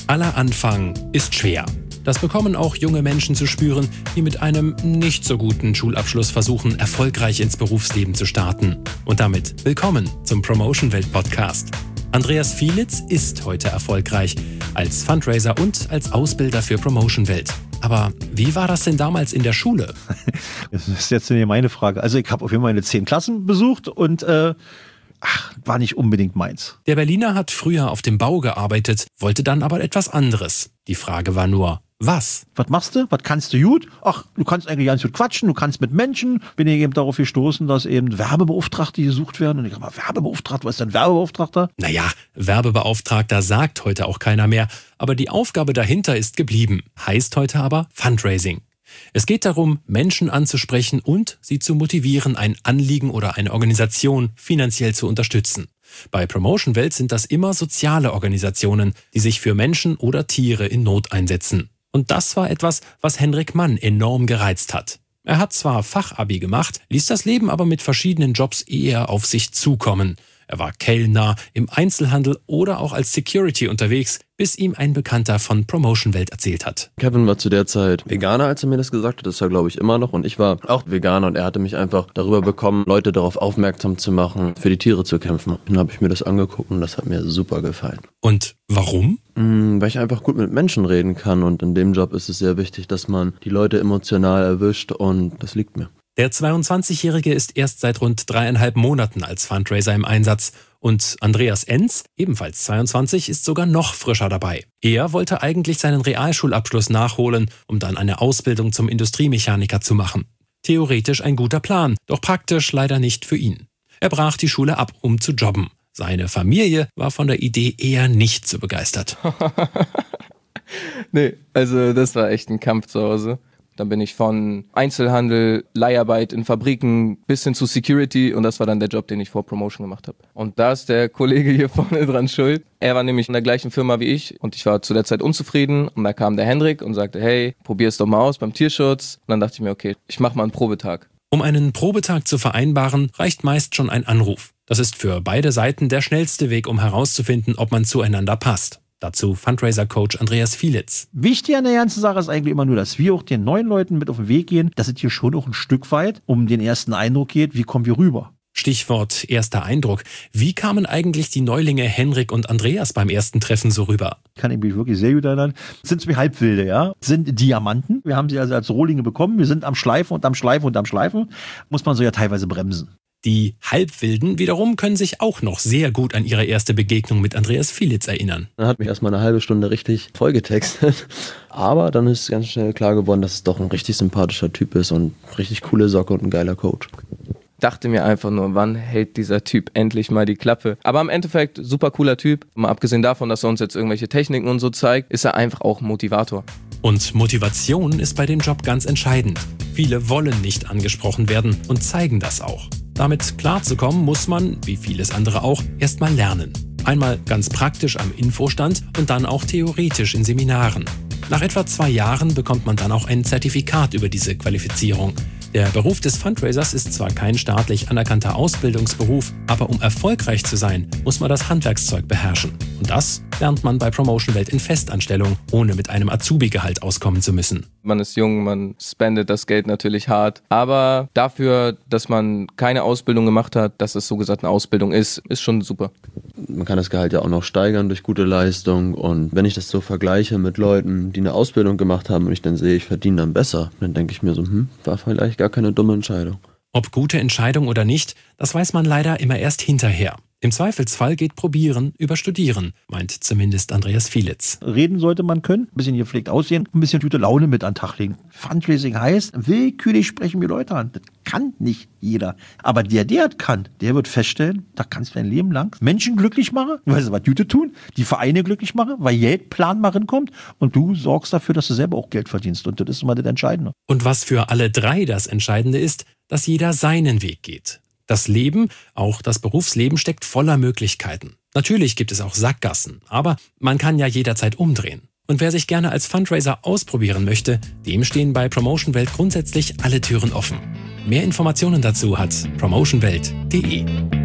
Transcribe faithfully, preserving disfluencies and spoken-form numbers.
Aller Anfang ist schwer. Das bekommen auch junge Menschen zu spüren, die mit einem nicht so guten Schulabschluss versuchen, erfolgreich ins Berufsleben zu starten. Und damit willkommen zum Promotion Welt Podcast. Andreas Fielitz ist heute erfolgreich als Fundraiser und als Ausbilder für Promotion Welt. Aber wie war das denn damals in der Schule? Das ist jetzt meine Frage. Also ich habe auf jeden Fall meine zehn Klassen besucht und äh, ach, war nicht unbedingt meins. Der Berliner hat früher auf dem Bau gearbeitet, wollte dann aber etwas anderes. Die Frage war nur, was? Was machst du? Was kannst du gut? Ach, du kannst eigentlich ganz gut quatschen, du kannst mit Menschen. Bin ich eben darauf gestoßen, dass eben Werbebeauftragte gesucht werden. Und ich habe mal, Werbebeauftragter, was ist denn Werbebeauftragter? Naja, Werbebeauftragter sagt heute auch keiner mehr, aber die Aufgabe dahinter ist geblieben. Heißt heute aber Fundraising. Es geht darum, Menschen anzusprechen und sie zu motivieren, ein Anliegen oder eine Organisation finanziell zu unterstützen. Bei Promotion Welt sind das immer soziale Organisationen, die sich für Menschen oder Tiere in Not einsetzen. Und das war etwas, was Henrik Mann enorm gereizt hat. Er hat zwar Fachabi gemacht, ließ das Leben aber mit verschiedenen Jobs eher auf sich zukommen. Er war Kellner, im Einzelhandel oder auch als Security unterwegs, bis ihm ein Bekannter von Promotion Welt erzählt hat. Kevin war zu der Zeit Veganer, als er mir das gesagt hat. Das ist er, glaube ich, immer noch. Und ich war auch Veganer und er hatte mich einfach darüber bekommen, Leute darauf aufmerksam zu machen, für die Tiere zu kämpfen. Dann habe ich mir das angeguckt und das hat mir super gefallen. Und warum? Mhm, weil ich einfach gut mit Menschen reden kann und in dem Job ist es sehr wichtig, dass man die Leute emotional erwischt und das liegt mir. Der zweiundzwanzigjährige ist erst seit rund dreieinhalb Monaten als Fundraiser im Einsatz. Und Andreas Enz, ebenfalls zweiundzwanzig, ist sogar noch frischer dabei. Er wollte eigentlich seinen Realschulabschluss nachholen, um dann eine Ausbildung zum Industriemechaniker zu machen. Theoretisch ein guter Plan, doch praktisch leider nicht für ihn. Er brach die Schule ab, um zu jobben. Seine Familie war von der Idee eher nicht so begeistert. Nee, also das war echt ein Kampf zu Hause. Dann bin ich von Einzelhandel, Leiharbeit in Fabriken bis hin zu Security und das war dann der Job, den ich vor Promotion gemacht habe. Und da ist der Kollege hier vorne dran schuld. Er war nämlich in der gleichen Firma wie ich und ich war zu der Zeit unzufrieden und da kam der Hendrik und sagte, hey, probier es doch mal aus beim Tierschutz. Und dann dachte ich mir, okay, ich mache mal einen Probetag. Um einen Probetag zu vereinbaren, reicht meist schon ein Anruf. Das ist für beide Seiten der schnellste Weg, um herauszufinden, ob man zueinander passt. Dazu Fundraiser-Coach Andreas Fielitz. Wichtig an der ganzen Sache ist eigentlich immer nur, dass wir auch den neuen Leuten mit auf den Weg gehen, dass es hier schon auch ein Stück weit um den ersten Eindruck geht, wie kommen wir rüber. Stichwort erster Eindruck. Wie kamen eigentlich die Neulinge Henrik und Andreas beim ersten Treffen so rüber? Kann ich mich wirklich sehr gut erinnern. Sind zwei Halbwilde, ja. Sind Diamanten. Wir haben sie also als Rohlinge bekommen. Wir sind am Schleifen und am Schleifen und am Schleifen. Muss man so ja teilweise bremsen. Die Halbwilden wiederum können sich auch noch sehr gut an ihre erste Begegnung mit Andreas Fielitz erinnern. Er hat mich erstmal eine halbe Stunde richtig vollgetextet. Aber dann ist ganz schnell klar geworden, dass es doch ein richtig sympathischer Typ ist und richtig coole Socke und ein geiler Coach. Dachte mir einfach nur, wann hält dieser Typ endlich mal die Klappe? Aber im Endeffekt, super cooler Typ. Mal abgesehen davon, dass er uns jetzt irgendwelche Techniken und so zeigt, ist er einfach auch ein Motivator. Und Motivation ist bei dem Job ganz entscheidend. Viele wollen nicht angesprochen werden und zeigen das auch. Damit klarzukommen, muss man, wie vieles andere auch, erstmal lernen. Einmal ganz praktisch am Infostand und dann auch theoretisch in Seminaren. Nach etwa zwei Jahren bekommt man dann auch ein Zertifikat über diese Qualifizierung. Der Beruf des Fundraisers ist zwar kein staatlich anerkannter Ausbildungsberuf, aber um erfolgreich zu sein, muss man das Handwerkszeug beherrschen. Und das lernt man bei Promotion Welt in Festanstellung, ohne mit einem Azubi-Gehalt auskommen zu müssen. Man ist jung, man spendet das Geld natürlich hart, aber dafür, dass man keine Ausbildung gemacht hat, dass es so gesagt eine Ausbildung ist, ist schon super. Man kann das Gehalt ja auch noch steigern durch gute Leistung und wenn ich das so vergleiche mit Leuten, die eine Ausbildung gemacht haben und ich dann sehe, ich verdiene dann besser, dann denke ich mir so, hm, war vielleicht gar keine dumme Entscheidung. Ob gute Entscheidung oder nicht, das weiß man leider immer erst hinterher. Im Zweifelsfall geht Probieren über Studieren, meint zumindest Andreas Fielitz. Reden sollte man können, ein bisschen gepflegt aussehen, ein bisschen gute Laune mit an den Tag legen. Fundraising heißt, willkürlich sprechen wir Leute an. Das kann nicht jeder. Aber der, der das kann, der wird feststellen, da kannst du dein Leben lang Menschen glücklich machen, weil sie was Gutes tun, die Vereine glücklich machen, weil Geld planmachen kommt und du sorgst dafür, dass du selber auch Geld verdienst. Und das ist immer das Entscheidende. Und was für alle drei das Entscheidende ist, dass jeder seinen Weg geht. Das Leben, auch das Berufsleben, steckt voller Möglichkeiten. Natürlich gibt es auch Sackgassen, aber man kann ja jederzeit umdrehen. Und wer sich gerne als Fundraiser ausprobieren möchte, dem stehen bei Promotion Welt grundsätzlich alle Türen offen. Mehr Informationen dazu hat promotion welt punkt de.